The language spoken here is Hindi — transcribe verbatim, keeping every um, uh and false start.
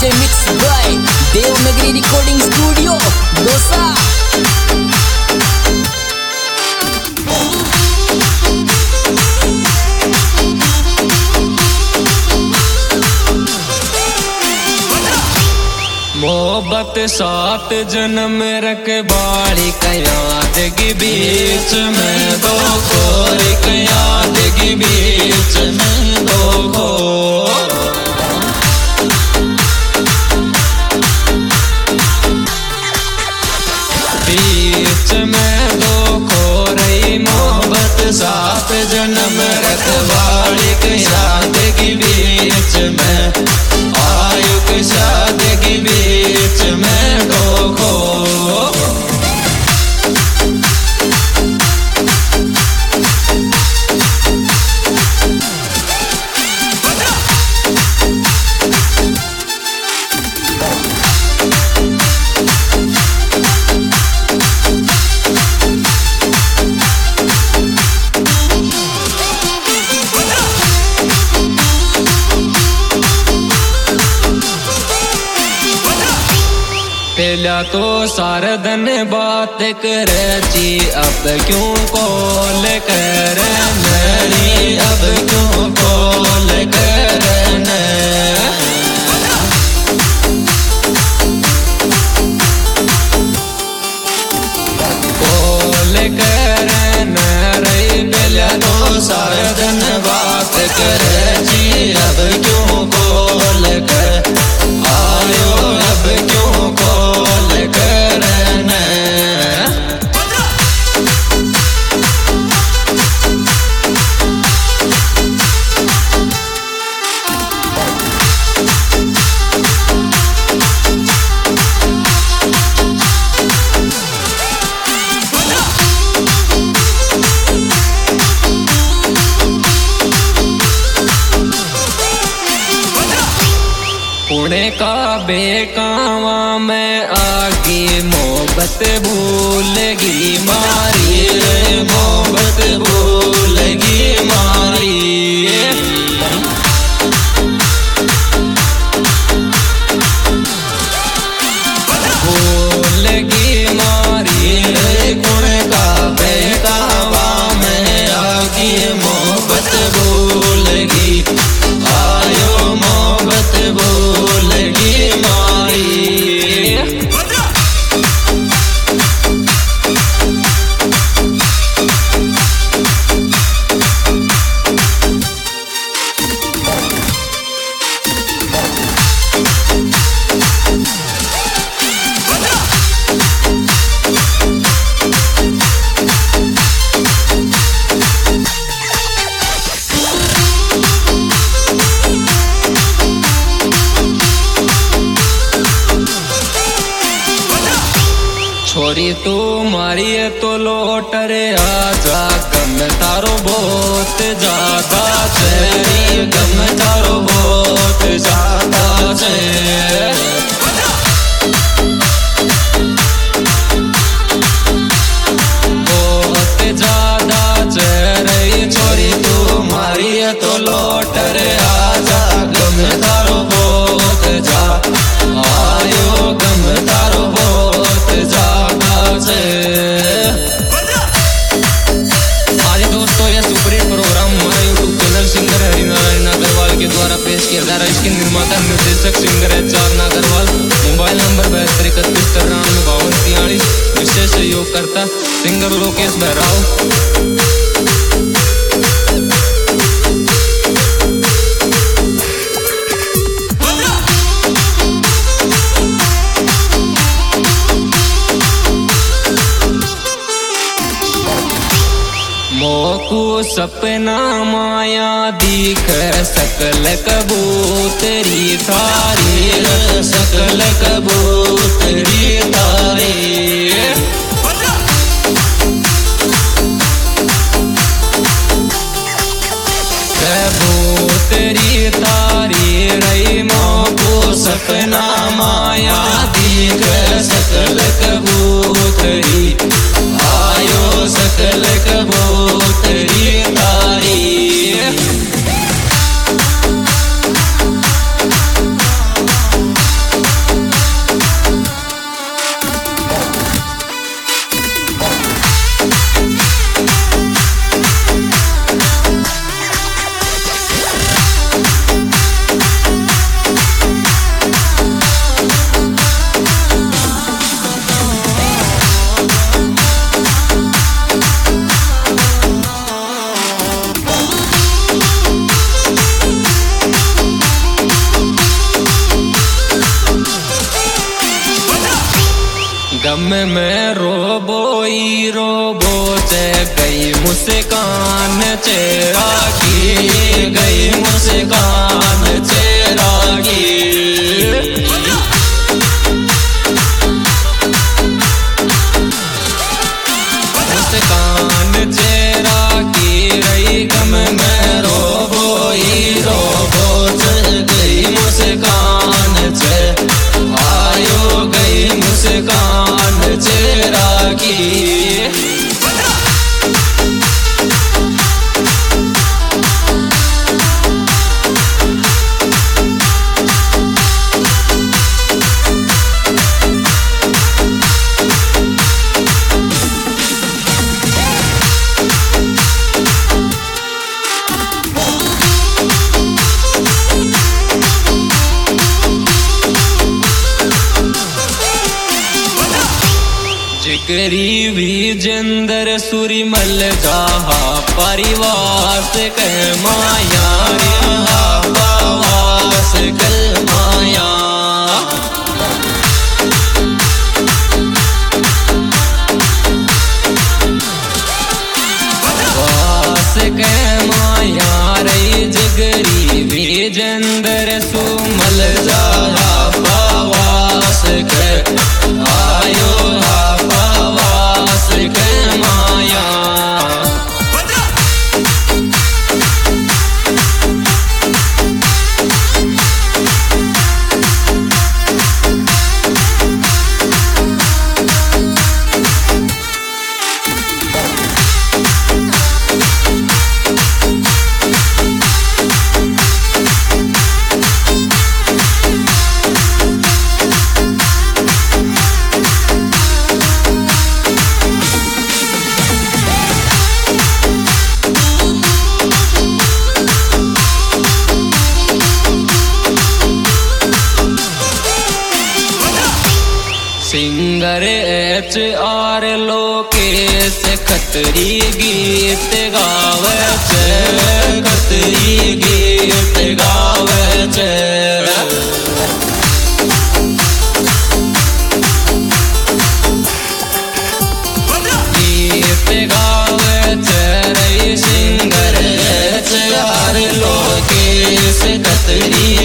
DJ mix by Devnagari recording studio Dausa. मोहब्बत सात जन्म रखवाली कयाद के बीच में दो खोर कयाद के बीच में दो खोर बीच में दो खोर मोहब्बत सात जन्म रखवाली कयाद के बीच में आयु के साथ के बीच में दो खो पहला तो सारा दिन बात करे जी अब क्यों कॉल कर मेरी अब क्यों कॉल कर कॉल कर रही पहला तो सारा दिन बात करे जी अब क्यों कॉल कर आयो अब क्यों कॉल करना पुणे का बेकावा में आगे मोहब्बत भूलगी मारी मोहब्बत भूलगी मारी भूलगी मारी पुणे का बेकावा में आगे मोहब्बत भूलगी आयो मोहब्बत भूलगी मारी छोरी तू मारी है तो लौट रे आजा गम तारो बहुत ज्यादा है गम तारो बहुत ज्यादा है बहुत ज्यादा है छोरी तू मारी है तो लौट रे आजा गम तारो बहुत ज्यादा आयो गम तारो बहुत ज्यादा आज दोस्तों यह सुपरहिट प्रोग्राम हमारे YouTube channel singer Harinarayan Agarwal के द्वारा पेश किया जा रहा है। इसके निर्माता निर्देशक सिंगर है चारण अग्रवाल। मोबाइल नंबर बहत्तर इकतीस तिरानवे बावन तियालीस। विशेष सहयोगकर्ता सिंगर लोकेश बहराव। मोकू सपना माया दिख सकल कबूतरी थारी सकल कबूतरी थारी कबूतरी तारी रही मोकू सपना माया दिख सकल कबूतरी आयो सकल कबूतरी तारी मुस्कान चेहरा की, गई मुस्कान चेहरा की। मुस्कान चेहरा की रही गम में रोबोई रोबो चल गई मुस्कान से, आयो गई मुस्कान चेहरा की। जिगरी भी जिंदर सुरी मल जहा परिवास के माया रे वास कल माया। वास के माया रे जिगरी भी जिंदर सुमल जहा वास के आयो के माया। Singer H R Lokesh Khatri गीत गावे छे, खतरी गीत गावे छे। गीत गावे छे रही singer H R Lokesh Khatri